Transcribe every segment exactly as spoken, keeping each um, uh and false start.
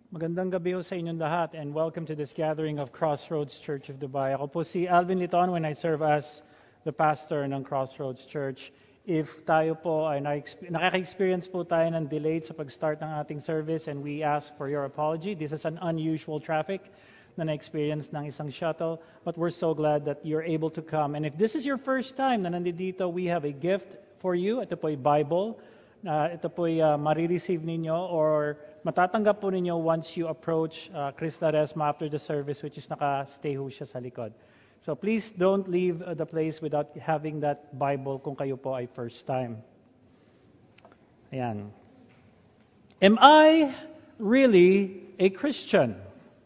Magandang gabi ho sa inyong lahat and welcome to this gathering of Crossroads Church of Dubai. Ako po si Alvin Liton when I serve as the pastor ng Crossroads Church. If tayo po ay nakaka-experience po tayo ng delay sa pag-start ng ating service and we ask for your apology. This is an unusual traffic na na-experience ng isang shuttle, but we're so glad that you're able to come. And if this is your first time na nandito, we have a gift for you. Ito po ay Bible. Uh, ito po ay uh, marireceive ninyo or matatanggap po ninyo once you approach uh, Chris Laresma after the service, which is naka-stay ho siya sa likod. So please don't leave uh, the place without having that Bible kung kayo po ay first time. Ayan. Am I really a Christian?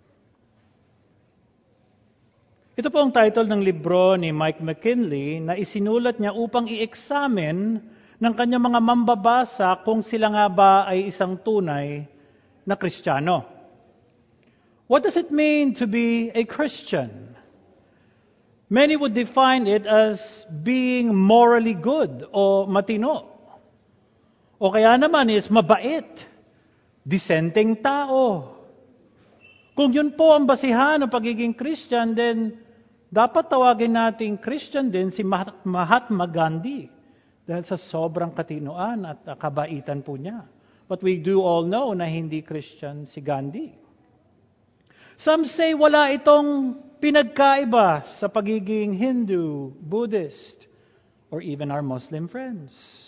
Ito po ang title ng libro ni Mike McKinley na isinulat niya upang i-examine ng kanyang mga mambabasa kung sila nga ba ay isang tunay na Kristiyano. What does it mean to be a Christian? Many would define it as being morally good o matino. O kaya naman is mabait, disenteng tao. Kung yun po ang basihan ng pagiging Christian, then dapat tawagin nating Christian din si Mahatma Gandhi dahil sa sobrang katinoan at kabaitan po niya. But we do all know na hindi Christian si Gandhi. Some say wala itong pinagkaiba sa pagiging Hindu, Buddhist, or even our Muslim friends.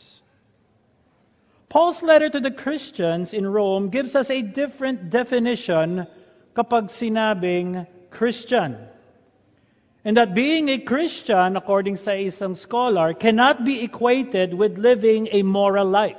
Paul's letter to the Christians in Rome gives us a different definition kapag sinabing Christian. And that being a Christian, according sa isang scholar, cannot be equated with living a moral life.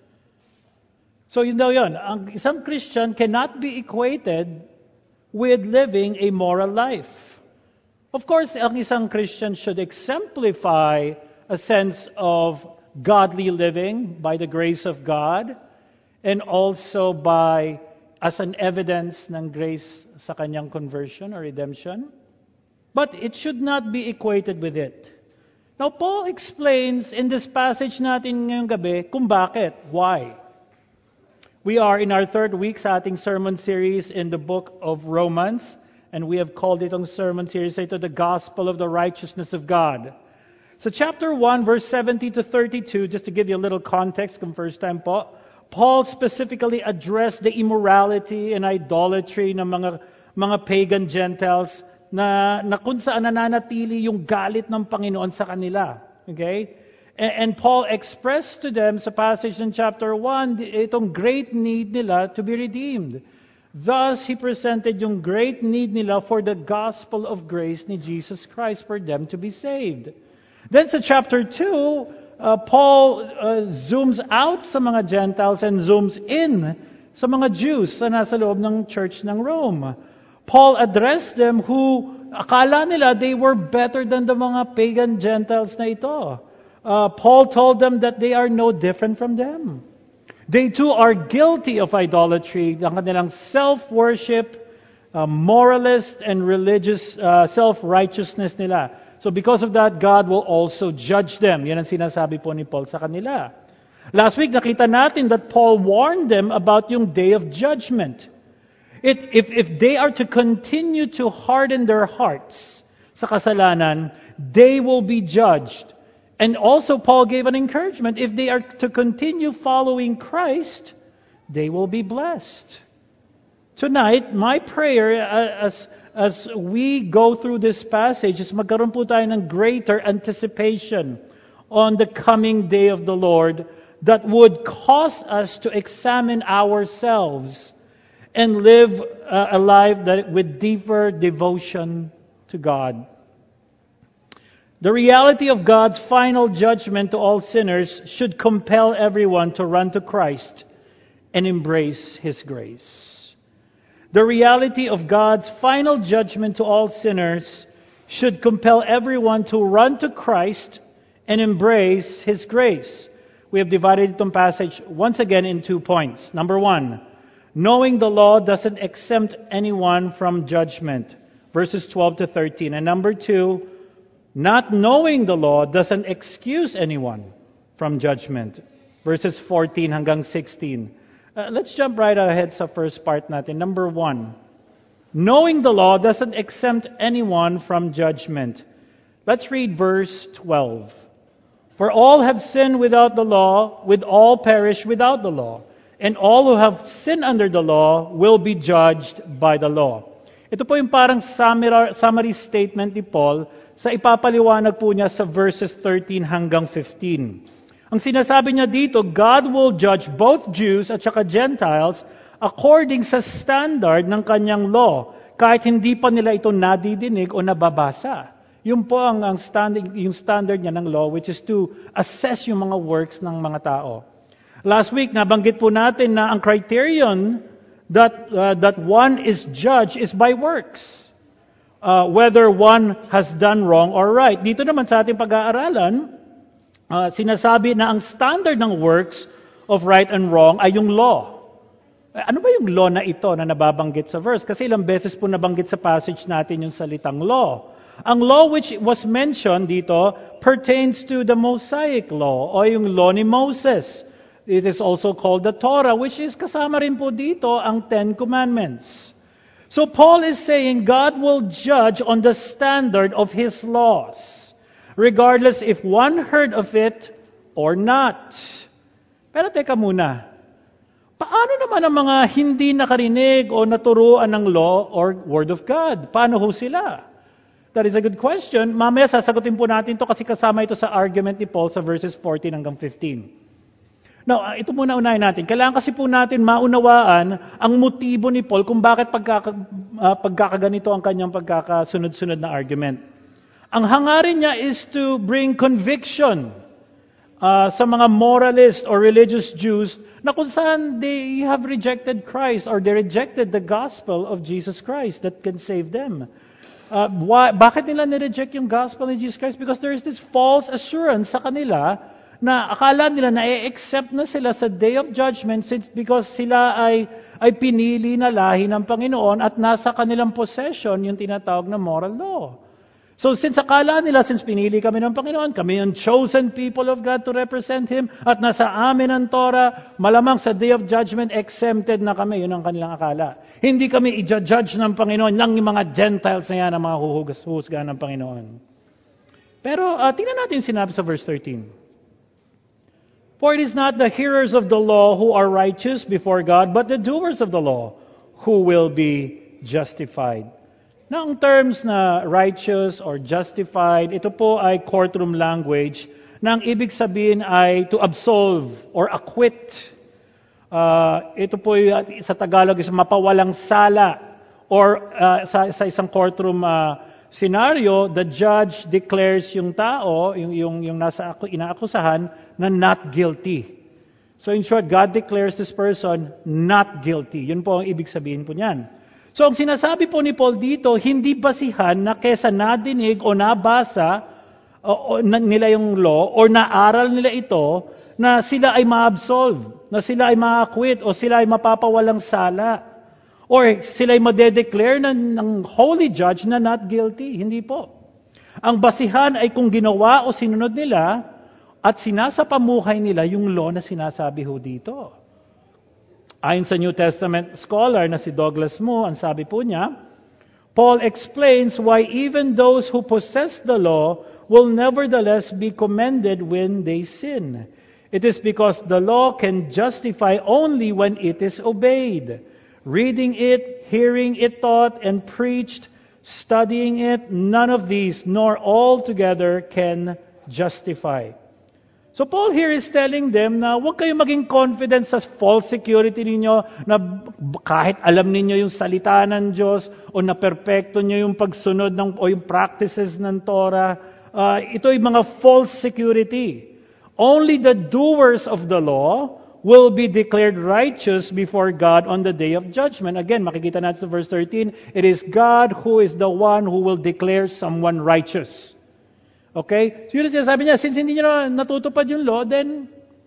So yun daw yun, ang isang Christian cannot be equated with living a moral life. Of course, ang isang Christian should exemplify a sense of godly living by the grace of God and also by as an evidence ng grace sa kanyang conversion or redemption. But it should not be equated with it. Now, Paul explains in this passage natin ngayong gabi kung bakit, why. We are in our third week sa ating sermon series in the book of Romans, and we have called it on sermon series ito, the Gospel of the Righteousness of God. So chapter one, verse seventy to thirty-two, just to give you a little context kung first time po, Paul specifically addressed the immorality and idolatry ng mga mga pagan Gentiles na, na kung saan nananatili yung galit ng Panginoon sa kanila. Okay? And, and Paul expressed to them sa passage in chapter one, itong great need nila to be redeemed. Thus, he presented yung great need nila for the gospel of grace ni Jesus Christ for them to be saved. Then sa chapter two, uh, Paul uh, zooms out sa mga Gentiles and zooms in sa mga Jews na nasa loob ng church ng Rome. Paul addressed them who akala nila they were better than the mga pagan Gentiles na ito. Uh, Paul told them that they are no different from them. They too are guilty of idolatry, ang kanilang self-worship, uh, moralist and religious uh, self-righteousness nila. So because of that, God will also judge them. Yan ang sinasabi po ni Paul sa kanila. Last week, nakita natin that Paul warned them about yung day of judgment. It, if, if they are to continue to harden their hearts sa kasalanan, they will be judged. And also Paul gave an encouragement. If they are to continue following Christ, they will be blessed. Tonight, my prayer as, as we go through this passage is magkaroon po tayo ng greater anticipation on the coming day of the Lord that would cause us to examine ourselves and live uh, a life that with deeper devotion to God. The reality of God's final judgment to all sinners should compel everyone to run to Christ and embrace His grace. The reality of God's final judgment to all sinners should compel everyone to run to Christ and embrace His grace. We have divided itong passage once again in two points. Number one, knowing the law doesn't exempt anyone from judgment. Verses twelve to thirteen. And number two, not knowing the law doesn't excuse anyone from judgment. Verses fourteen hanggang sixteen. Uh, let's jump right ahead sa first part natin. Number one, knowing the law doesn't exempt anyone from judgment. Let's read verse twelve. For all have sinned without the law, with all perish without the law. And all who have sinned under the law will be judged by the law. Ito po yung parang summary, summary statement ni Paul sa ipapaliwanag po niya sa verses thirteen hanggang fifteen. Ang sinasabi niya dito, God will judge both Jews at saka Gentiles according sa standard ng kanyang law, kahit hindi pa nila ito nadidinig o nababasa. Yun po ang, ang standing, yung standard niya ng law, which is to assess yung mga works ng mga tao. Last week, nabanggit po natin na ang criterion that, uh, that one is judged is by works. Uh, whether one has done wrong or right. Dito naman sa ating pag-aaralan, Uh, sinasabi na ang standard ng works of right and wrong ay yung law. Ano ba yung law na ito na nababanggit sa verse? Kasi ilang beses po nabanggit sa passage natin yung salitang law. Ang law which was mentioned dito pertains to the Mosaic law o yung law ni Moses. It is also called the Torah, which is kasama rin po dito ang Ten Commandments. So Paul is saying God will judge on the standard of His laws, regardless if one heard of it or not. Pero teka muna, paano naman ang mga hindi nakarinig o naturuan ng law or word of God? Paano ho sila? That is a good question. Mamaya sasagutin po natin ito kasi kasama ito sa argument ni Paul sa verses fourteen hanggang fifteen. Now, ito muna unahin natin. Kailangan kasi po natin maunawaan ang motibo ni Paul kung bakit pagkaka, uh, pagkakaganito ang kanyang pagkakasunod-sunod na argument. Ang hangarin niya is to bring conviction uh, sa mga moralist or religious Jews na kung saan they have rejected Christ or they rejected the gospel of Jesus Christ that can save them. Uh, why, bakit nila nireject yung gospel of Jesus Christ? Because there is this false assurance sa kanila na akala nila na i-accept na sila sa day of judgment since because sila ay, ay pinili na lahi ng Panginoon at nasa kanilang possession yung tinatawag na moral law. So since akala nila, since pinili kami ng Panginoon, kami ang chosen people of God to represent Him, at nasa amin ang Torah, malamang sa Day of Judgment, exempted na kami. Yun ang kanilang akala. Hindi kami i-judge ng Panginoon, lang yung mga Gentiles na yan ang mga huhusgahan ng Panginoon. Pero uh, tingnan natin yung sinabi sa verse thirteen. For it is not the hearers of the law who are righteous before God, but the doers of the law who will be justified. Now, ang terms na righteous or justified, ito po ay courtroom language na ang ibig sabihin ay to absolve or acquit. Uh, ito po ay, sa Tagalog is mapawalang sala. Or uh, sa, sa isang courtroom uh, scenario, the judge declares yung tao, yung, yung, yung nasa inaakusahan, na not guilty. So in short, God declares this person not guilty. Yun po ang ibig sabihin po niyan. So ang sinasabi po ni Paul dito, hindi basihan na kesa nadinig o nabasa o, o, na, nila yung law or naaral nila ito na sila ay ma-absolve, na sila ay ma-acquit o sila ay mapapawalang sala or sila ay madedeclare na, ng holy judge na not guilty. Hindi po. Ang basihan ay kung ginawa o sinunod nila at sinasapamuhay nila yung law na sinasabi ho dito. Ayon sa New Testament scholar na si Douglas Moo, ang sabi po niya, Paul explains why even those who possess the law will nevertheless be commended when they sin. It is because the law can justify only when it is obeyed. Reading it, hearing it taught and preached, studying it, none of these nor all together can justify. So Paul here is telling them na huwag kayong maging confident sa false security ninyo na kahit alam ninyo yung salita ng Diyos o na perpekto nyo yung pagsunod ng, o yung practices ng Torah. Uh, ito yung mga false security. Only the doers of the law will be declared righteous before God on the day of judgment. Again, makikita natin sa verse thirteen, it is God who is the one who will declare someone righteous. Okay? So yun ang sinasabi niya, since hindi niyo natutupad yung law, then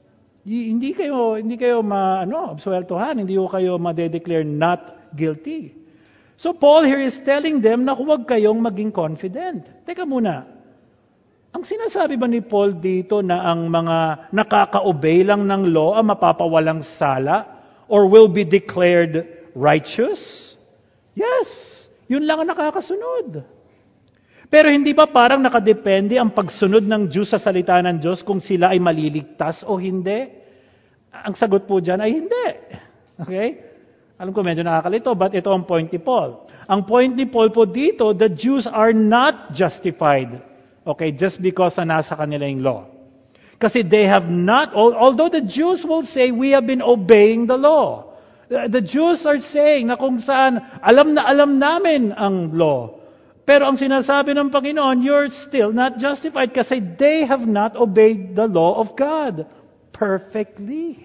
hindi kayo hindi kayo ma ano, absueltuhan, hindi kayo ma-declare not guilty. So Paul here is telling them na huwag kayong maging confident. Teka muna. Ang sinasabi ba ni Paul dito na ang mga nakaka-obey lang ng law ang mapapawalang sala? or will be declared righteous? Yes. Yun lang ang nakakasunod. Pero hindi ba parang nakadepende ang pagsunod ng Diyos sa salita ng Diyos kung sila ay maliligtas o hindi? Ang sagot po dyan ay hindi. Okay? Alam ko medyo nakakalito, but ito ang point ni Paul. Ang point ni Paul po dito, the Jews are not justified. Okay, just because na nasa kanila yung law. Kasi they have not, although the Jews will say, we have been obeying the law. The Jews are saying na kung saan, alam na alam namin ang law. Pero ang sinasabi ng Panginoon, you're still not justified kasi they have not obeyed the law of God perfectly.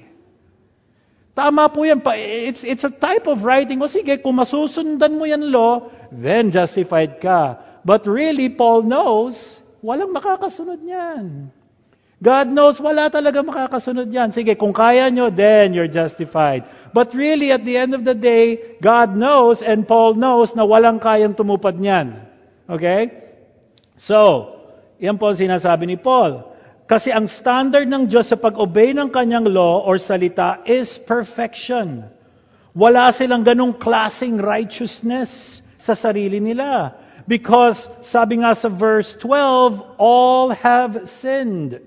Tama po yan. It's, it's a type of writing. O sige, kung masusundan mo yan law, then justified ka. But really, Paul knows, walang makakasunod yan. God knows, wala talaga makakasunod yan. Sige, kung kaya nyo, then you're justified. But really, at the end of the day, God knows and Paul knows na walang kayang tumupad niyan. Okay? So, yan po ang sinasabi ni Paul. Kasi ang standard ng Diyos sa pag-obey ng kanyang law or salita is perfection. Wala silang ganong klaseng righteousness sa sarili nila. Because, sabi nga sa verse twelve, all have sinned.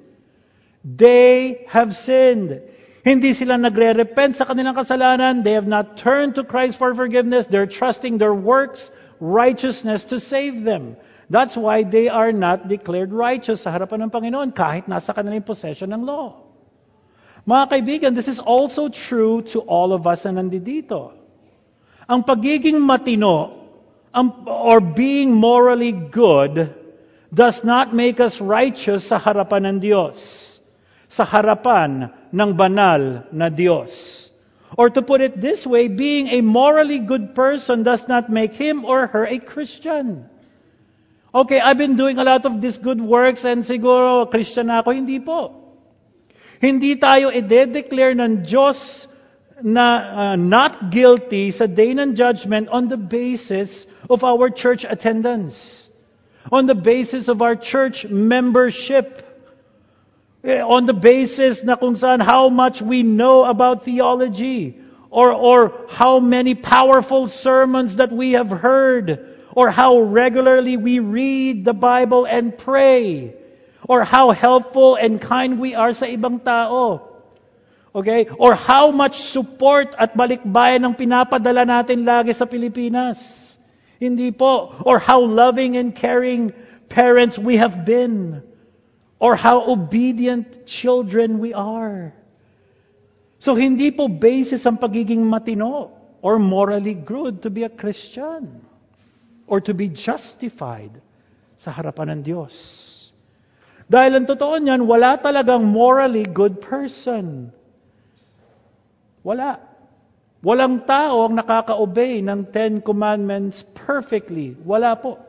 They have sinned. Hindi sila nagre-repent sa kanilang kasalanan. They have not turned to Christ for forgiveness. They're trusting their works, righteousness to save them. That's why they are not declared righteous sa harapan ng Panginoon kahit nasa kanilang possession ng law. Mga kaibigan, this is also true to all of us na nandito. Ang pagiging matino ang, or being morally good does not make us righteous sa harapan ng Diyos. Sa harapan ng banal na Diyos. Or to put it this way, being a morally good person does not make him or her a Christian. Okay, I've been doing a lot of these good works and siguro Christian na ako. Hindi po. Hindi tayo i-declare ng Diyos na uh, not guilty sa day ng judgment on the basis of our church attendance. On the basis of our church membership. On the basis na kung saan how much we know about theology, or or how many powerful sermons that we have heard, or how regularly we read the Bible and pray, or how helpful and kind we are sa ibang tao. Okay? Or how much support at balikbayan ang pinapadala natin lagi sa Pilipinas. Hindi po. Or how loving and caring parents we have been. Or how obedient children we are. So hindi po basis ang pagiging matino or morally good to be a Christian or to be justified sa harapan ng Diyos. Dahil ang totoo niyan, wala talagang morally good person. Wala. Walang tao ang nakaka-obey ng Ten Commandments perfectly. Wala po.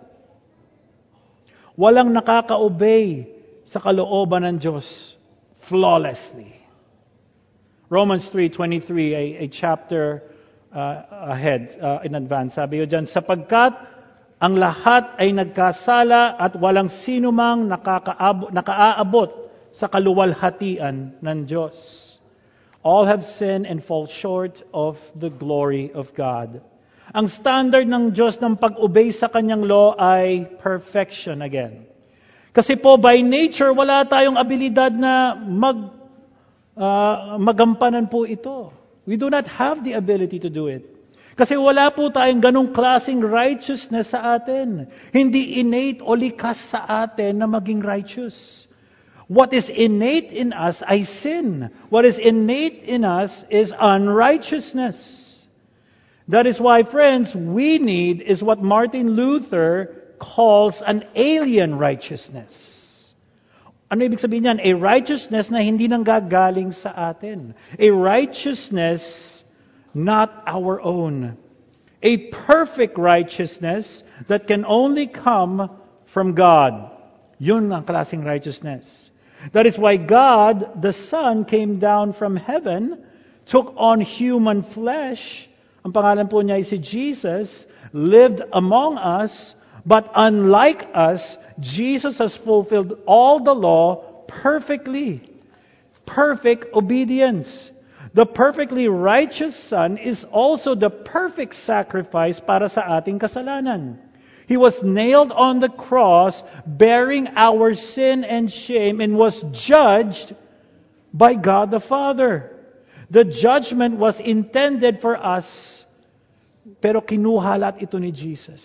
Walang nakaka-obey sa kalooban ng Diyos flawlessly. Romans three twenty-three, a, a chapter uh, ahead, uh, in advance, sabi yun dyan, sapagkat ang lahat ay nagkasala at walang sinumang nakakaabot, nakaaabot sa kaluwalhatian ng Diyos. All have sinned and fall short of the glory of God. Ang standard ng Diyos ng pag-obey sa kanyang law ay perfection again. Kasi po, by nature, wala tayong abilidad na mag, uh, magampanan po ito. We do not have the ability to do it. Kasi wala po tayong ganong klaseng righteousness sa atin. Hindi innate o likas sa atin na maging righteous. What is innate in us ay sin. What is innate in us is unrighteousness. That is why, friends, we need is what Martin Luther calls an alien righteousness. Ano ibig sabihin niyan? A righteousness na hindi nanggagaling sa atin. A righteousness not our own. A perfect righteousness that can only come from God. Yun ang klaseng righteousness. That is why God, the Son, came down from heaven, took on human flesh. Ang pangalan po niya ay si Jesus, lived among us. But unlike us, Jesus has fulfilled all the law perfectly. Perfect obedience. The perfectly righteous Son is also the perfect sacrifice para sa ating kasalanan. He was nailed on the cross, bearing our sin and shame, and was judged by God the Father. The judgment was intended for us, pero kinuha lahat ito ni Jesus.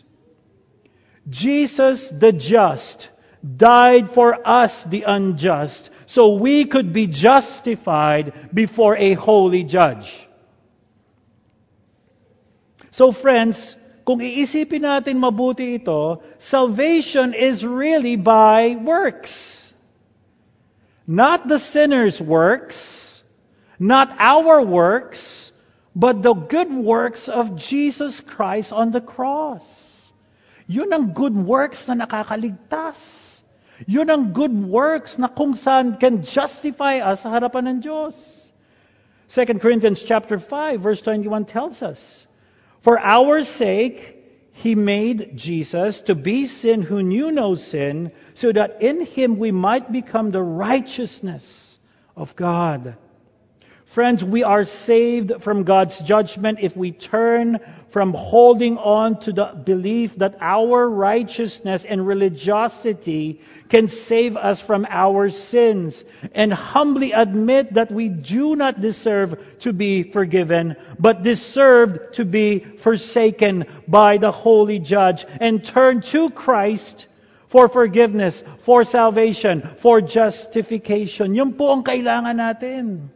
Jesus, the just, died for us, the unjust, so we could be justified before a holy judge. So friends, kung iisipin natin mabuti ito, salvation is really by works. Not the sinner's works, not our works, but the good works of Jesus Christ on the cross. Yun ang good works na nakakaligtas. Yun ang good works na kung saan can justify us sa harapan ng Diyos. Second Corinthians chapter five, verse twenty-one tells us, for our sake, He made Jesus to be sin who knew no sin, so that in Him we might become the righteousness of God. Friends, we are saved from God's judgment if we turn from holding on to the belief that our righteousness and religiosity can save us from our sins, and humbly admit that we do not deserve to be forgiven, but deserved to be forsaken by the holy judge, and turn to Christ for forgiveness, for salvation, for justification. Yun po ang kailangan natin.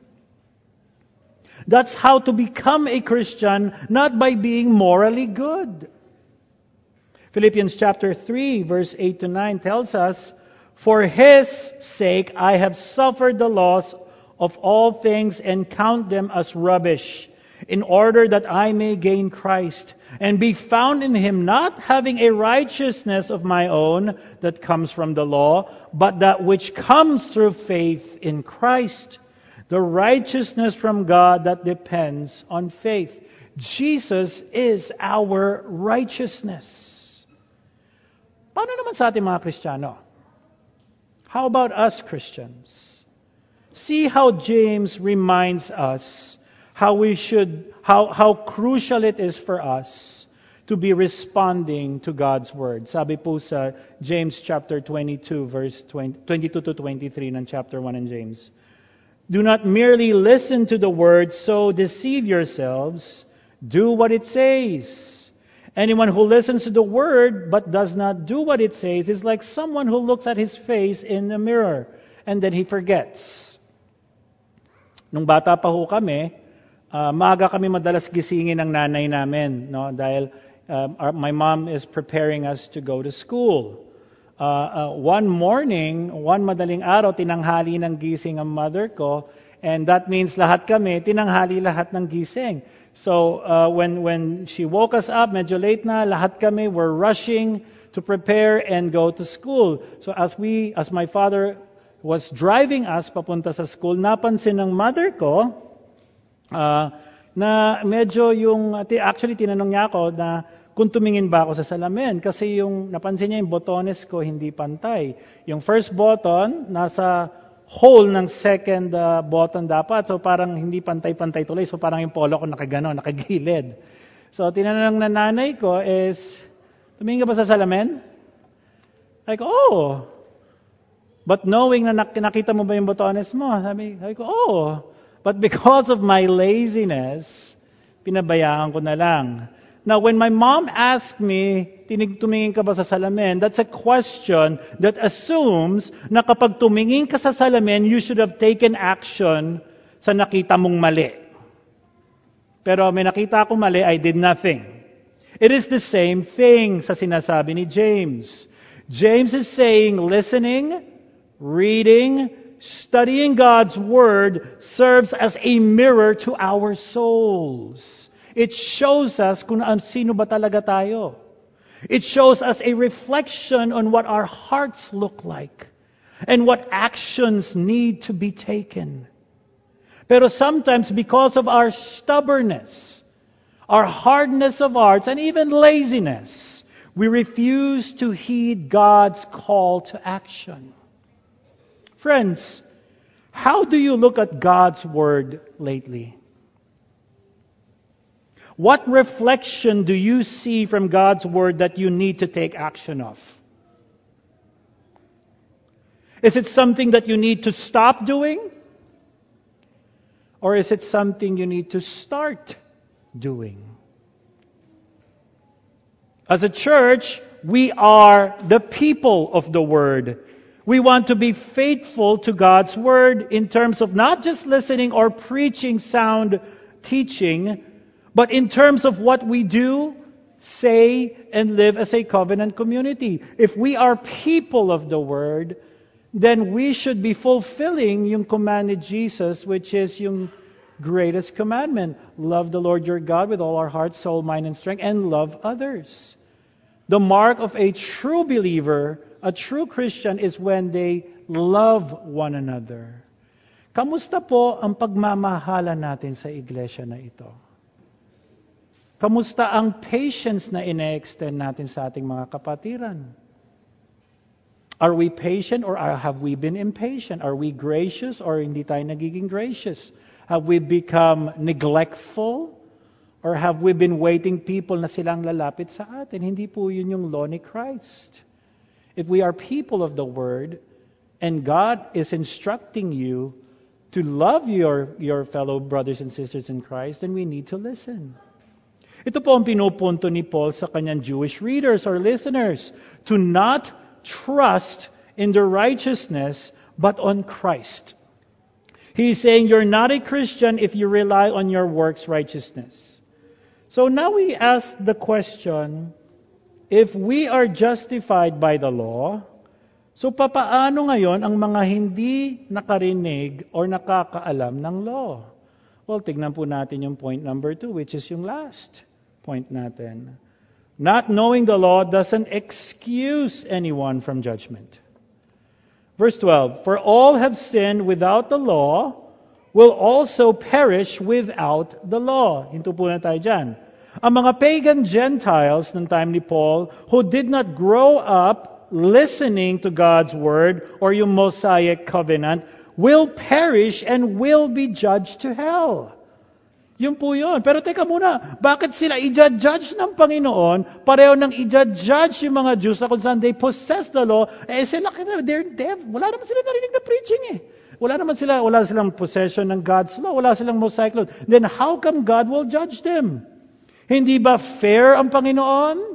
That's how to become a Christian, not by being morally good. Philippians chapter three, verse eight to nine tells us, for His sake I have suffered the loss of all things and count them as rubbish, in order that I may gain Christ, and be found in Him, not having a righteousness of my own that comes from the law, but that which comes through faith in Christ, the righteousness from God that depends on faith. Jesus is our righteousness. Paano naman sa ating mga Kristiyano? How about us Christians? See how James reminds us how we should, how, how crucial it is for us to be responding to God's Word. Sabi po sa James chapter twenty-two, verse twenty-two to twenty-three ng chapter one in James. Do not merely listen to the word, so deceive yourselves. Do what it says. Anyone who listens to the word but does not do what it says is like someone who looks at his face in a mirror and then he forgets. Nung bata pa ho kami, uh, maaga kami madalas gisingin ng nanay namin, no? Dahil uh, our, my mom is preparing us to go to school. Uh, uh, one morning, one madaling araw, tinanghali ng gising ang mother ko, and that means lahat kami, tinanghali lahat ng gising. So, uh, when when she woke us up, medyo late na, lahat kami were rushing to prepare and go to school. So, as we, as my father was driving us papunta sa school, napansin ng mother ko, uh, na medyo yung, actually tinanong niya ako na, kung tumingin ba ako sa salamin. Kasi yung napansin niya yung botones ko hindi pantay. Yung first button, nasa hole ng second uh, button dapat. So parang hindi pantay-pantay tuloy. So parang yung polo ko nakagano, nakagilid. So tinanong ng nanay ko is, tumingin ka ba sa salamin? Like, oh. But knowing na nakita mo ba yung botones mo? Sabi, sabi ko, oh. But because of my laziness, pinabayaan ko na lang. Now, when my mom asked me, tinig tumingin ka ba sa salamin, that's a question that assumes na kapag tumingin ka sa salamin, you should have taken action sa nakita mong mali. Pero may nakita akong mali, I did nothing. It is the same thing sa sinasabi ni James. James is saying listening, reading, studying God's Word serves as a mirror to our souls. It shows us kung sino ba talaga tayo. It shows us a reflection on what our hearts look like and what actions need to be taken. Pero sometimes because of our stubbornness, our hardness of hearts, and even laziness, we refuse to heed God's call to action. Friends, How do you look at God's Word lately? What reflection do you see from God's Word that you need to take action of? Is it something that you need to stop doing? Or is it something you need to start doing? As a church, we are the people of the Word. We want to be faithful to God's Word in terms of not just listening or preaching sound teaching, but in terms of what we do, say, and live as a covenant community. If we are people of the Word, then we should be fulfilling yung command ni Jesus, which is yung greatest commandment. Love the Lord your God with all our heart, soul, mind, and strength, and love others. The mark of a true believer, a true Christian, is when they love one another. Kamusta po ang pagmamahala natin sa iglesia na ito? Kamusta ang patience na ine-extend natin sa ating mga kapatiran? Are we patient or are, have we been impatient? Are we gracious or hindi tayo nagiging gracious? Have we become neglectful? Or have we been waiting people na silang lalapit sa atin? Hindi po yun yung law ni Christ. If we are people of the Word, and God is instructing you to love your, your fellow brothers and sisters in Christ, then we need to listen. Ito po ang pinupunto ni Paul sa kanyang Jewish readers or listeners, to not trust in their righteousness, but on Christ. He's saying you're not a Christian if you rely on your works righteousness. So now we ask the question, if we are justified by the law, so papaano ngayon ang mga hindi nakarinig or nakakaalam ng law? Well, tignan po natin yung point number two, which is yung last point natin. Not knowing the law doesn't excuse anyone from judgment. Verse twelve, for all have sinned without the law, will also perish without the law. Hinto po na tayo dyan. Ang mga pagan Gentiles ng time ni Paul, who did not grow up listening to God's Word or yung Mosaic covenant, will perish and will be judged to hell. Yun po yun. Pero teka muna, bakit sila i-judge ng Panginoon, pareho nang i-judge yung mga Jews na kung saan they possess the law, eh sila, they're deaf. Wala naman sila narinig na preaching eh. Wala naman sila, wala silang possession ng God's law, wala silang Mosaic law. Then how come God will judge them? Hindi ba fair ang Panginoon?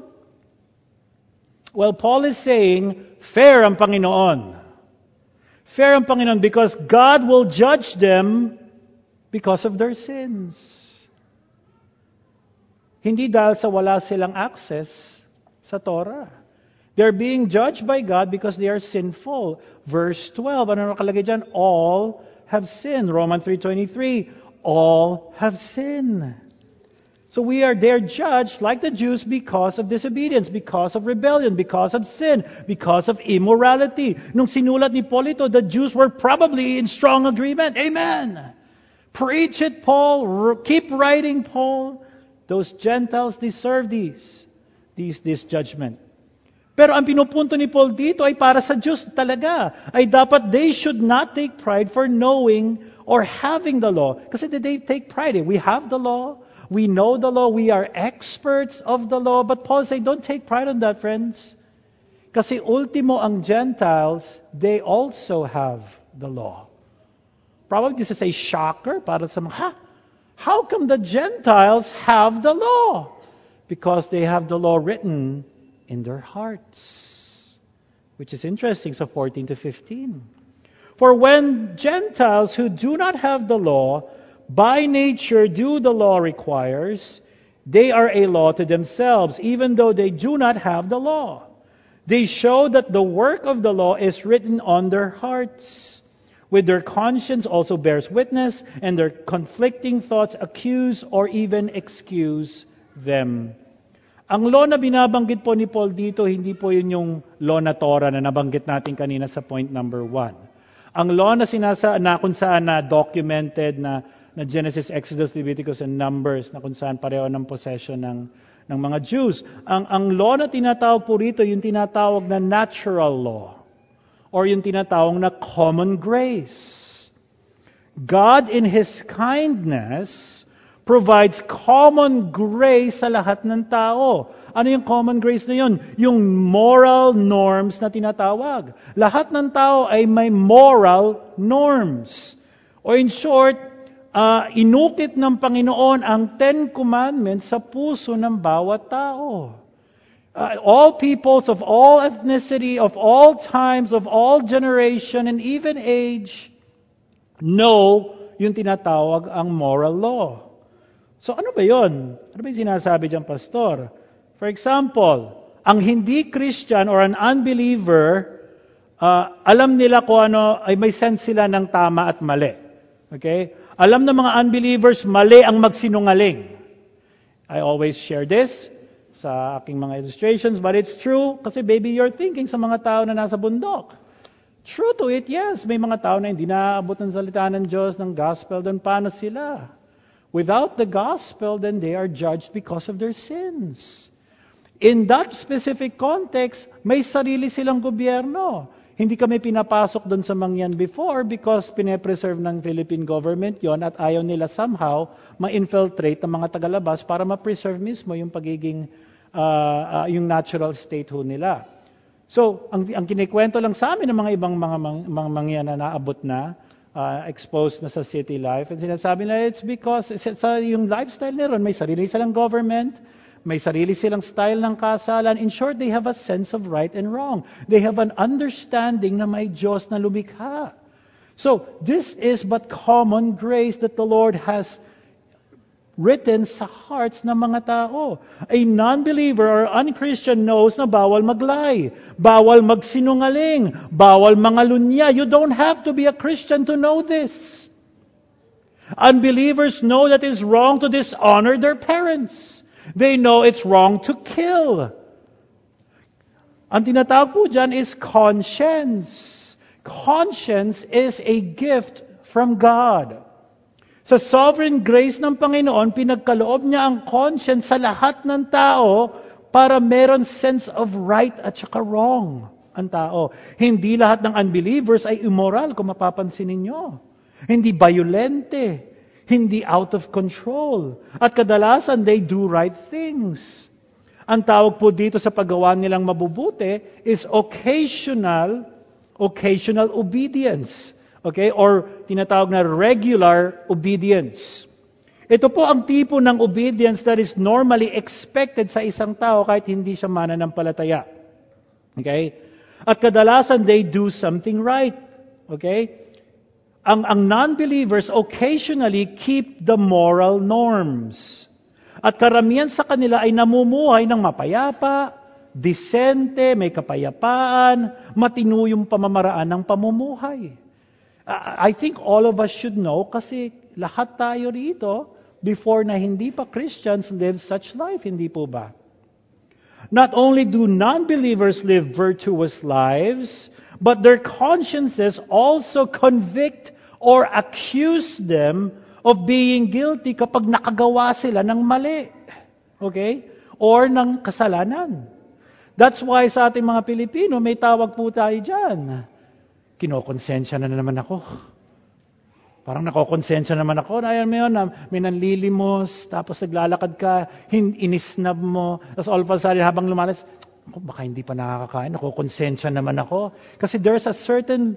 Well, Paul is saying, fair ang Panginoon. Fair ang Panginoon because God will judge them because of their sins. Hindi dahil sa wala silang access sa Torah. They're being judged by God because they are sinful. Verse twelve, ano nakalagay dyan? All have sinned. Romans three twenty-three, all have sinned. So we are there judged like the Jews because of disobedience, because of rebellion, because of sin, because of immorality. Nung sinulat ni Paul ito, the Jews were probably in strong agreement. Amen! Preach it, Paul. Keep writing, Paul. Those Gentiles deserve these, these, this judgment. Pero ang pinupunto ni Paul dito ay para sa Jews talaga. Ay dapat they should not take pride for knowing or having the law. Kasi they take pride. We have the law. We know the law. We are experts of the law. But Paul says, don't take pride on that, friends. Kasi ultimo ang Gentiles, they also have the law. Probably this is a shocker para sa mga, ha? How come the Gentiles have the law? Because they have the law written in their hearts. Which is interesting, so fourteen to fifteen. For when Gentiles who do not have the law, by nature do the law requires, they are a law to themselves, even though they do not have the law. They show that the work of the law is written on their hearts. With their conscience also bears witness, and their conflicting thoughts accuse or even excuse them. Ang law na binabanggit po ni Paul dito, hindi po yun yung law na Torah na nabanggit natin kanina sa point number one. Ang law na sinasa na kung saan na documented na, na Genesis, Exodus, Leviticus, and Numbers, na kung saan pareho ng possession ng, ng mga Jews. Ang, ang law na tinatawag po rito, yung tinatawag na natural law. Or yung tinatawag na common grace. God in His kindness provides common grace sa lahat ng tao. Ano yung common grace na yun? Yung moral norms na tinatawag. Lahat ng tao ay may moral norms. O in short, uh, inukit ng Panginoon ang Ten Commandments sa puso ng bawat tao. Uh, all peoples of all ethnicity, of all times, of all generation, and even age, know yung tinatawag ang moral law. So ano ba yun? Ano ba yung sinasabi dyan, Pastor? For example, ang hindi Christian or an unbeliever, uh, alam nila kung ano, ay may sense sila ng tama at mali. Okay? Alam ng mga unbelievers, mali ang magsinungaling. I always share this sa aking mga illustrations, but it's true kasi baby, you're thinking sa mga tao na nasa bundok. True to it, yes. May mga tao na hindi naaabot ng salita ng Diyos, ng gospel, then paano sila? Without the gospel, then they are judged because of their sins. In that specific context, may sarili silang gobyerno. Hindi kami pinapasok doon sa mangyan before because pine-preserve ng Philippine government yon at ayaw nila somehow ma-infiltrate ng mga tagalabas para ma-preserve mismo yung pagiging, uh, uh, yung natural state ho nila. So, ang, ang kinikwento lang sa amin ng mga ibang mga, mga, mga mangyan na naabot na, Uh, exposed na sa city life. And sinasabi nila, it's because sa yung lifestyle nila, may sarili silang government, may sarili silang style ng kasalan. In short, they have a sense of right and wrong. They have an understanding na may Diyos na lumikha. So, this is but common grace that the Lord has written sa hearts ng mga tao. A non-believer or un-Christian knows na bawal maglay, bawal magsinungaling, bawal mangalunya. You don't have to be a Christian to know this. Unbelievers know that it's wrong to dishonor their parents. They know it's wrong to kill. Ang tinatawag po dyan is conscience. Conscience is a gift from God. Sa sovereign grace ng Panginoon, pinagkaloob niya ang conscience sa lahat ng tao para meron sense of right at saka wrong ang tao. Hindi lahat ng unbelievers ay immoral, kung mapapansin ninyo. Hindi violente, hindi out of control. At kadalasan, they do right things. Ang tawag po dito sa paggawa nilang mabubuti is occasional, occasional obedience. Okay? Or tinatawag na regular obedience. Ito po ang tipo ng obedience that is normally expected sa isang tao kahit hindi siya mananampalataya. Okay? At kadalasan, they do something right. Okay? Ang, ang non-believers occasionally keep the moral norms. At karamihan sa kanila ay namumuhay ng mapayapa, disente, may kapayapaan, matino yung pamamaraan ng pamumuhay. I think all of us should know kasi lahat tayo rito, before na hindi pa Christians, live such life, hindi po ba? Not only do non-believers live virtuous lives, but their consciences also convict or accuse them of being guilty kapag nakagawa sila ng mali. Okay? Or ng kasalanan. That's why sa ating mga Pilipino, may tawag po tayo dyan. Kinokonsensya na, na naman ako. Parang nakokonsensya naman ako. Ayan mo yun, may nanlilimos, tapos naglalakad ka, inisnab mo, tapos all of a sudden habang lumalas, ako, baka hindi pa nakakakain, nakokonsensya naman ako. Kasi there's a certain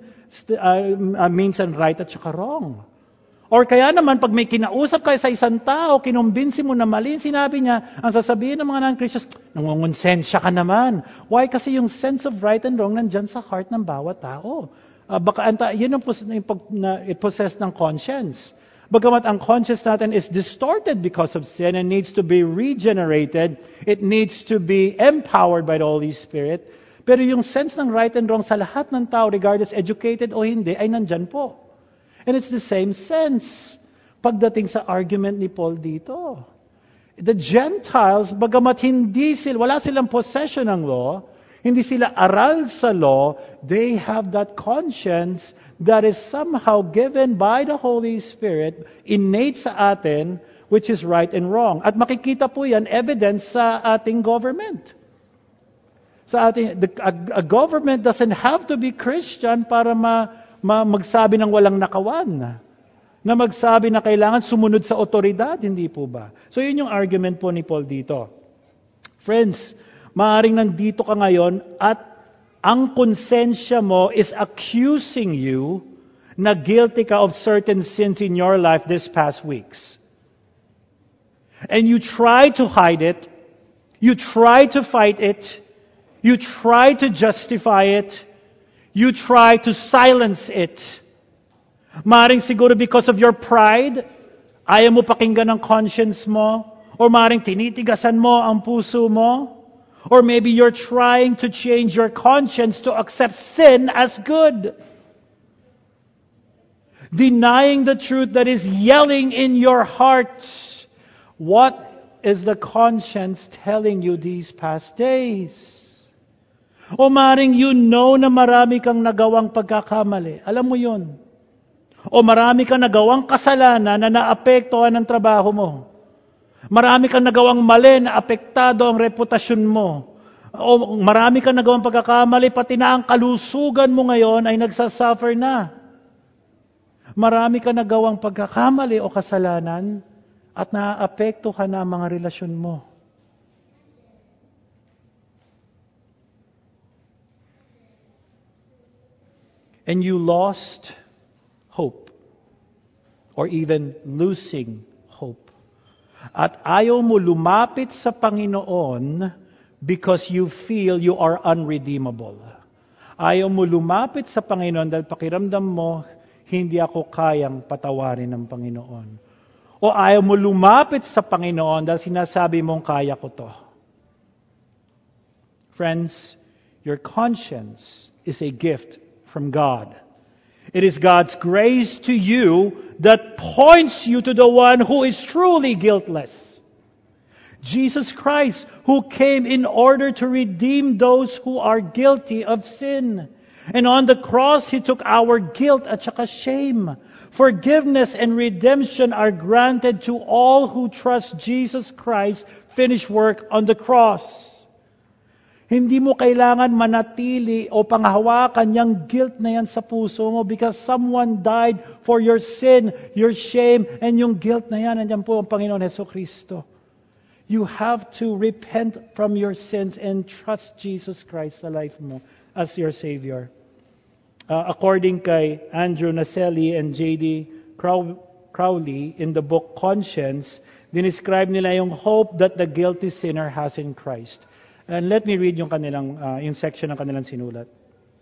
uh, means and right at saka wrong. Or kaya naman, pag may kinausap ka sa isang tao, kinumbinsi mo na mali, sinabi niya, ang sasabihin ng mga non-Christians, nangongonsensya ka naman. Why? Kasi yung sense of right and wrong nandyan sa heart ng bawat tao. Uh, baka anta, yun ang pos, na, possess ng conscience. Bagamat ang conscience natin is distorted because of sin and needs to be regenerated, it needs to be empowered by the Holy Spirit. Pero yung sense ng right and wrong sa lahat ng tao, regardless educated o hindi, ay nandyan po. And it's the same sense pagdating sa argument ni Paul dito. The Gentiles, bagamat hindi sila, wala silang possession ng law, hindi sila aral sa law, they have that conscience that is somehow given by the Holy Spirit, innate sa atin, which is right and wrong. At makikita po yan, evidence sa ating government. Sa ating, the, a, a government doesn't have to be Christian para ma, ma, magsabi ng walang nakawan. na magsabi na kailangan sumunod sa otoridad, hindi po ba? So yun yung argument po ni Paul dito. Friends, maaaring nandito ka ngayon at ang konsensya mo is accusing you na guilty ka of certain sins in your life this past weeks. And you try to hide it, you try to fight it, you try to justify it, you try to silence it. Maring siguro because of your pride, ayaw mo pakinggan ang conscience mo, or maring tinitigasan mo ang puso mo, or maybe you're trying to change your conscience to accept sin as good. Denying the truth that is yelling in your heart. What is the conscience telling you these past days? O maring you know na marami kang nagawang pagkakamali. Alam mo yun. O marami kang nagawang kasalanan na naapektuhan ng trabaho mo. Marami kang nagawang mali na apektado ang reputasyon mo. O marami kang nagawang pagkakamali, pati na ang kalusugan mo ngayon ay nagsasuffer na. Marami kang nagawang pagkakamali o kasalanan at naapektuhan na ang mga relasyon mo. And you lost hope, or even losing hope. At ayaw mo lumapit sa Panginoon because you feel you are unredeemable. Ayaw mo lumapit sa Panginoon dahil pakiramdam mo, hindi ako kayang patawarin ng Panginoon. O ayaw mo lumapit sa Panginoon dahil sinasabi mong kaya ko to. Friends, your conscience is a gift from God. It is God's grace to you that points you to the one who is truly guiltless. Jesus Christ, who came in order to redeem those who are guilty of sin. And on the cross, He took our guilt at saka shame. Forgiveness and redemption are granted to all who trust Jesus Christ's finished work on the cross. Hindi mo kailangan manatili o panghawakan yung guilt na yan sa puso mo because someone died for your sin, your shame, and yung guilt na yan, nandiyan po ang Panginoon Jesucristo. You have to repent from your sins and trust Jesus Christ sa life mo as your Savior. Uh, according kay Andrew Naselli and J D Crowley in the book Conscience, dinescribe nila yung hope that the guilty sinner has in Christ. And let me read yung kanilang, uh, yung section ng kanilang sinulat.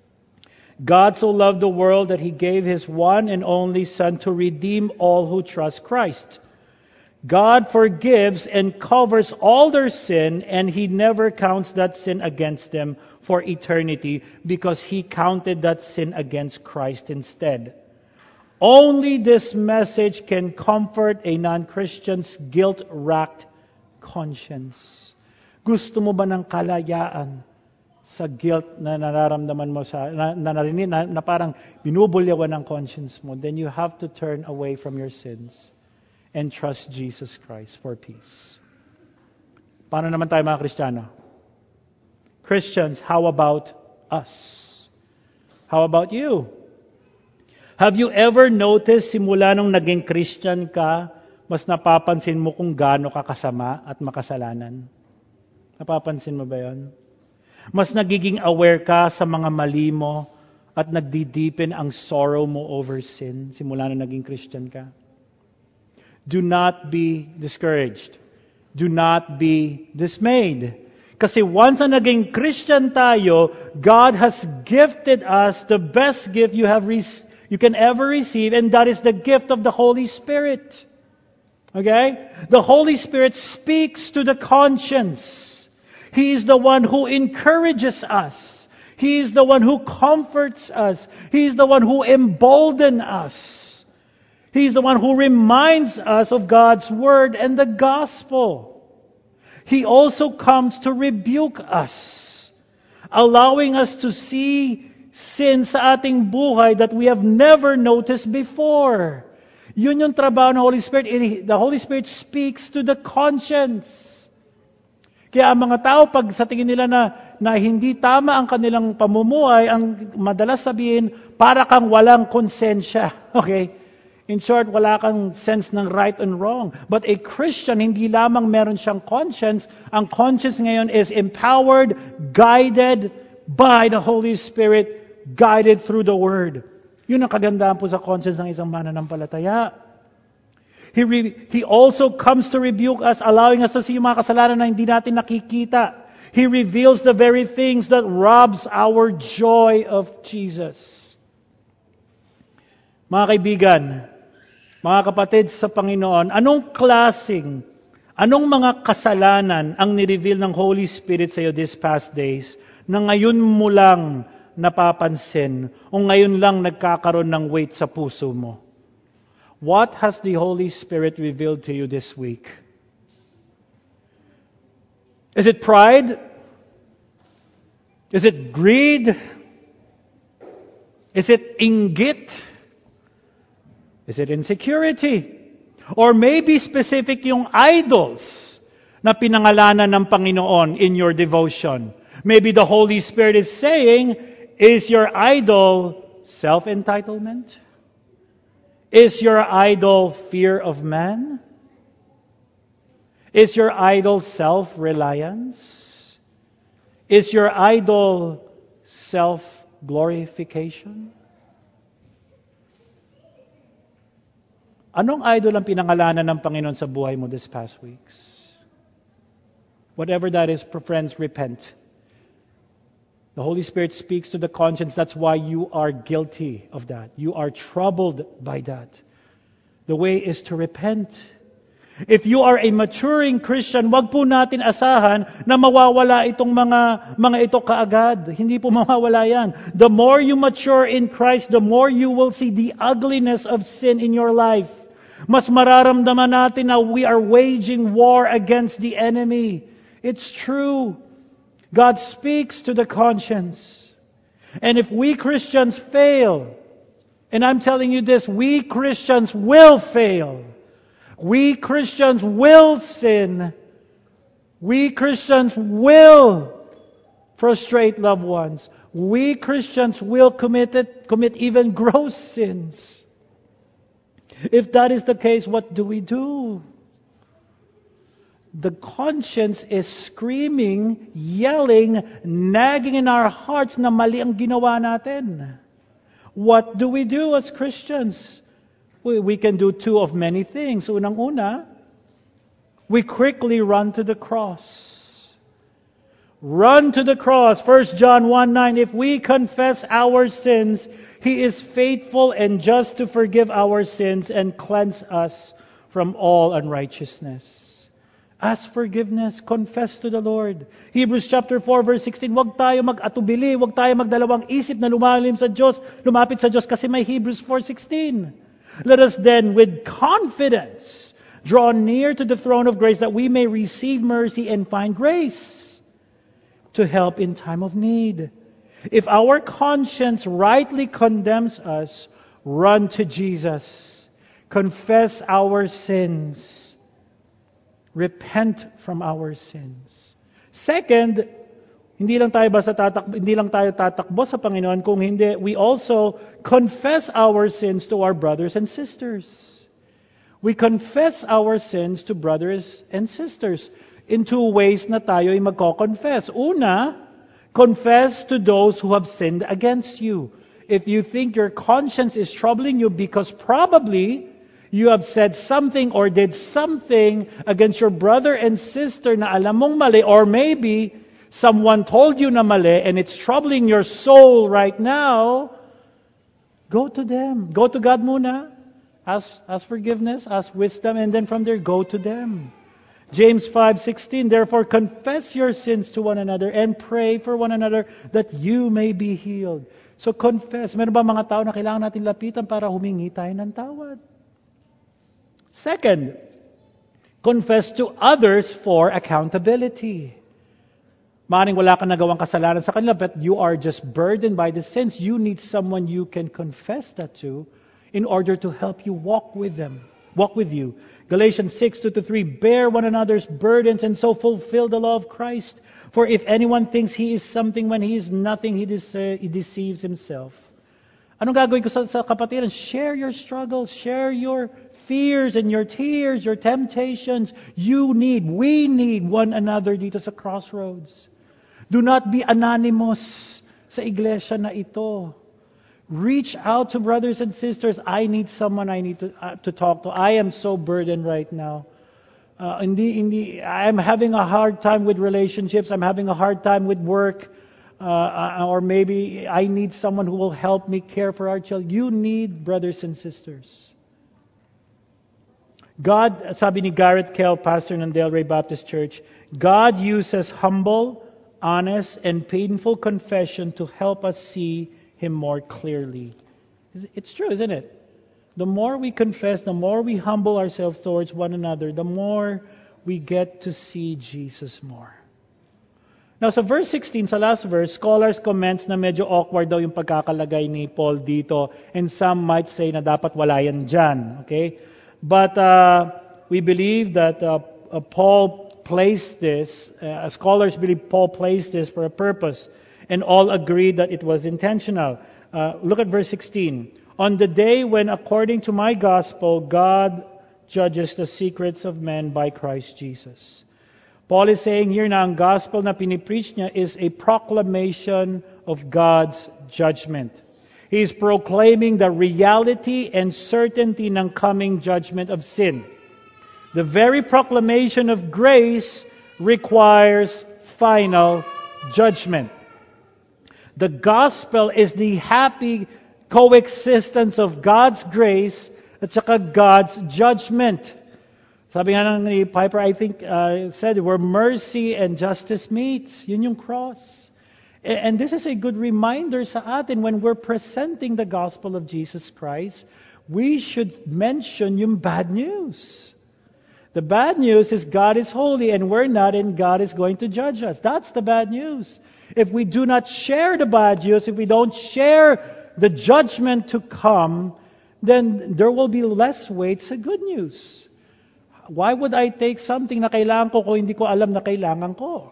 God so loved the world that He gave His one and only Son to redeem all who trust Christ. God forgives and covers all their sin, and He never counts that sin against them for eternity because He counted that sin against Christ instead. Only this message can comfort a non-Christian's guilt-racked conscience. Gusto mo ba ng kalayaan sa guilt na nararamdaman mo sa na, na, narinig, na, na parang binubulyawan ng conscience mo? Then you have to turn away from your sins and trust Jesus Christ for peace. Paano naman tayo mga Kristiyano? Christians, how about us? How about you? Have you ever noticed simula nung naging Christian ka, mas napapansin mo kung gaano ka kasama at makasalanan? Napapansin mo ba yun? Mas nagiging aware ka sa mga mali mo at nagdidipin ang sorrow mo over sin simula na naging Christian ka. Do not be discouraged. Do not be dismayed. Kasi once na naging Christian tayo, God has gifted us the best gift you have re- you can ever receive, and that is the gift of the Holy Spirit. Okay? The Holy Spirit speaks to the conscience. He is the one who encourages us. He is the one who comforts us. He is the one who emboldens us. He is the one who reminds us of God's Word and the Gospel. He also comes to rebuke us, allowing us to see sin sa ating buhay that we have never noticed before. Yun yung trabaho ng Holy Spirit. The Holy Spirit speaks to the conscience. Kaya ang mga tao, pag sa tingin nila na, na hindi tama ang kanilang pamumuhay, ang madalas sabihin, para kang walang konsensya. Okay? In short, wala kang sense ng right and wrong. But a Christian, hindi lamang meron siyang conscience. Ang conscience ngayon is empowered, guided by the Holy Spirit, guided through the Word. Yun ang kagandahan po sa conscience ng isang mananampalataya. He, re- he also comes to rebuke us, allowing us to see yung mga kasalanan na hindi natin nakikita. He reveals the very things that robs our joy of Jesus. Mga kaibigan, mga kapatid sa Panginoon, anong klaseng, anong mga kasalanan ang nireveal ng Holy Spirit sa iyo these past days na ngayon mo lang napapansin o ngayon lang nagkakaroon ng weight sa puso mo? What has the Holy Spirit revealed to you this week? Is it pride? Is it greed? Is it inggit? Is it insecurity? Or maybe specific yung idols na pinangalanan ng Panginoon in your devotion. Maybe the Holy Spirit is saying, is your idol self-entitlement? Is your idol fear of man? Is your idol self-reliance? Is your idol self-glorification? Anong idol ang pinangalanan ng Panginoon sa buhay mo this past weeks? Whatever that is, friends, repent. The Holy Spirit speaks to the conscience. That's why you are guilty of that. You are troubled by that. The way is to repent. If you are a maturing Christian, wag po natin asahan na mawawala itong mga mga ito kaagad. Hindi po mawawala yan. The more you mature in Christ, the more you will see the ugliness of sin in your life. Mas mararamdaman natin na we are waging war against the enemy. It's true. God speaks to the conscience. And if we Christians fail, and I'm telling you this, we Christians will fail. We Christians will sin. We Christians will frustrate loved ones. We Christians will commit it, commit even gross sins. If that is the case, what do we do? The conscience is screaming, yelling, nagging in our hearts na mali ang ginawa natin. What do we do as Christians? We, we can do two of many things. Unang-una, we quickly run to the cross. Run to the cross. First John one nine, if we confess our sins, He is faithful and just to forgive our sins and cleanse us from all unrighteousness. Ask forgiveness. Confess to the Lord. Hebrews chapter four verse sixteen, huwag tayo mag-atubili, huwag tayo magdalawang isip na lumalim sa Diyos, lumapit sa Diyos kasi may Hebrews four sixteen. Let us then with confidence draw near to the throne of grace that we may receive mercy and find grace to help in time of need. If our conscience rightly condemns us, run to Jesus. Confess our sins. Repent from our sins. Second, hindi lang tayo basta tatak hindi lang tayo tatakbo sa Panginoon, kung hindi, we also confess our sins to our brothers and sisters. We confess our sins to brothers and sisters in two ways na tayo ay magko-confess. Una, confess to those who have sinned against you. If you think your conscience is troubling you because probably you have said something or did something against your brother and sister na alam mong mali, or maybe someone told you na mali and it's troubling your soul right now, go to them. Go to God muna. Ask, ask forgiveness, ask wisdom, and then from there, go to them. James five sixteen, therefore confess your sins to one another and pray for one another that you may be healed. So confess. Meron ba mga tao na kailangan natin lapitan para humingi tayo ng tawad? Second, confess to others for accountability. Maaaring wala kang nagawang kasalanan sa kanila, but you are just burdened by the sins. You need someone you can confess that to in order to help you walk with them, walk with you. Galatians six two to three, bear one another's burdens and so fulfill the law of Christ. For if anyone thinks he is something when he is nothing, he, dece- he deceives himself. Anong gagawin ko sa, sa kapatiran? Share your struggles, share your fears and your tears, your temptations. You need, we need one another dito sa Crossroads. Do not be anonymous sa iglesia na ito. Reach out to brothers and sisters. I need someone I need to, uh, to talk to. I am so burdened right now. Uh, hindi, hindi, I'm having a hard time with relationships. I'm having a hard time with work. Uh, or maybe I need someone who will help me care for our children. You need brothers and sisters. God, sabi ni Garrett Kell, pastor ng Delray Baptist Church, God uses humble, honest, and painful confession to help us see Him more clearly. It's true, isn't it? The more we confess, the more we humble ourselves towards one another, the more we get to see Jesus more. Now, sa verse sixteen, sa last verse, scholars comments na medyo awkward daw yung pagkakalagay ni Paul dito. And some might say na dapat wala yan dyan. Okay? But uh, we believe that uh, uh, Paul placed this, uh, scholars believe Paul placed this for a purpose. And all agreed that it was intentional. Uh, look at verse sixteen. On the day when, according to my gospel, God judges the secrets of men by Christ Jesus. Paul is saying here na ang gospel na pinipreach niya is a proclamation of God's judgment. He is proclaiming the reality and certainty ng coming judgment of sin. The very proclamation of grace requires final judgment. The gospel is the happy coexistence of God's grace at saka God's judgment. Sabi nga ni Piper, I think, uh, said, where mercy and justice meets. Yun yung cross. And this is a good reminder sa atin when we're presenting the gospel of Jesus Christ, we should mention yung bad news. The bad news is God is holy and we're not, and God is going to judge us. That's the bad news. If we do not share the bad news, if we don't share the judgment to come, then there will be less weight sa good news. Why would I take something na kailangan ko kung hindi ko alam na kailangan ko?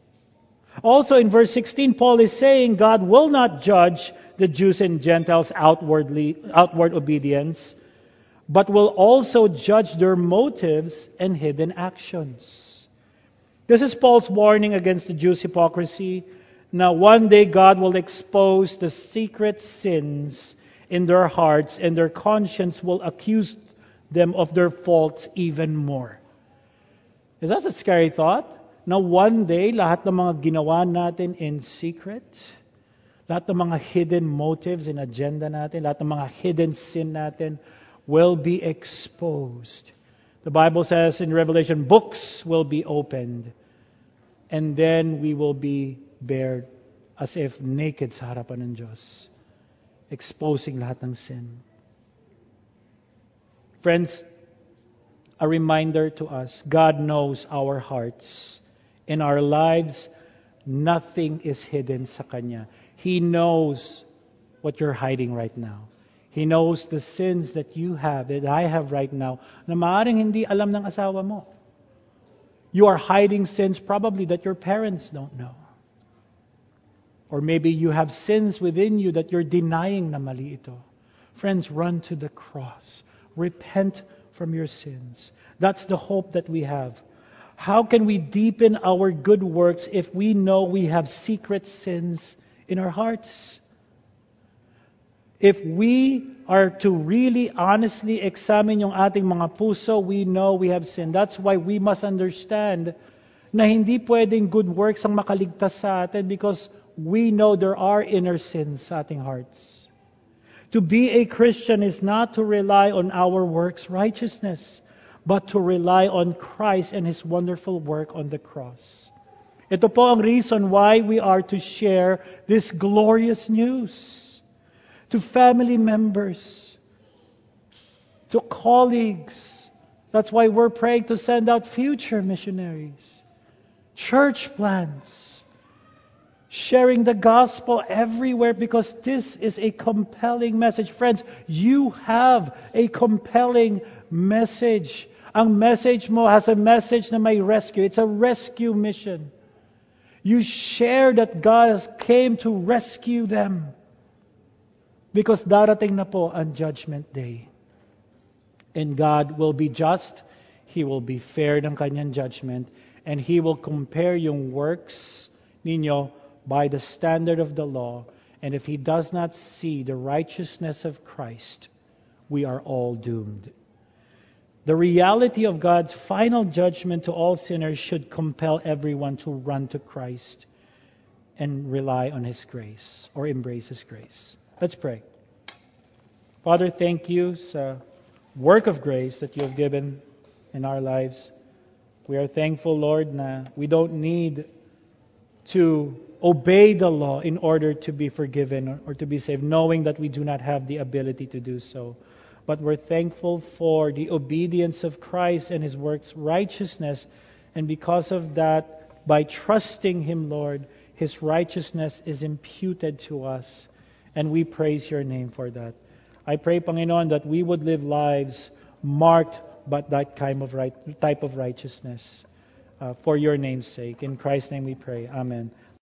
Also in verse sixteen, Paul is saying God will not judge the Jews and Gentiles outwardly, outward obedience, but will also judge their motives and hidden actions. This is Paul's warning against the Jews' hypocrisy. Now one day God will expose the secret sins in their hearts, and their conscience will accuse them of their faults even more. Is that a scary thought? Now one day, lahat ng mga ginawa natin in secret, lahat ng mga hidden motives and agenda natin, lahat ng mga hidden sin natin will be exposed. The Bible says in Revelation, books will be opened, and then we will be bared as if naked sa harapan ng Diyos, exposing lahat ng sin. Friends, a reminder to us, God knows our hearts. In our lives, nothing is hidden sa Kanya. He knows what you're hiding right now. He knows the sins that you have, that I have right now, na maaaring hindi alam ng asawa mo. You are hiding sins probably that your parents don't know. Or maybe you have sins within you that you're denying na mali ito. Friends, run to the cross. Repent from your sins. That's the hope that we have. How can we deepen our good works if we know we have secret sins in our hearts? If we are to really honestly examine yung ating mga puso, we know we have sin. That's why we must understand na hindi pwedeng good works ang makaligtas sa atin because we know there are inner sins sa ating hearts. To be a Christian is not to rely on our works' righteousness, but to rely on Christ and His wonderful work on the cross. Ito po ang reason why we are to share this glorious news to family members, to colleagues. That's why we're praying to send out future missionaries, church plants, sharing the gospel everywhere because this is a compelling message. Friends, you have a compelling message. Ang message mo has a message na may rescue. It's a rescue mission. You share that God has came to rescue them. Because darating na po ang judgment day. And God will be just, He will be fair ng kanyang judgment, and He will compare yung works ninyo by the standard of the law. And if He does not see the righteousness of Christ, we are all doomed. The reality of God's final judgment to all sinners should compel everyone to run to Christ and rely on His grace or embrace His grace. Let's pray. Father, thank you sa work of grace that you have given in our lives. We are thankful, Lord, na we don't need to obey the law in order to be forgiven or to be saved, knowing that we do not have the ability to do so. But we're thankful for the obedience of Christ and His works righteousness. And because of that, by trusting Him, Lord, His righteousness is imputed to us. And we praise your name for that. I pray, Panginoon, that we would live lives marked by that kind of right, type of righteousness uh, for your name's sake. In Christ's name we pray. Amen.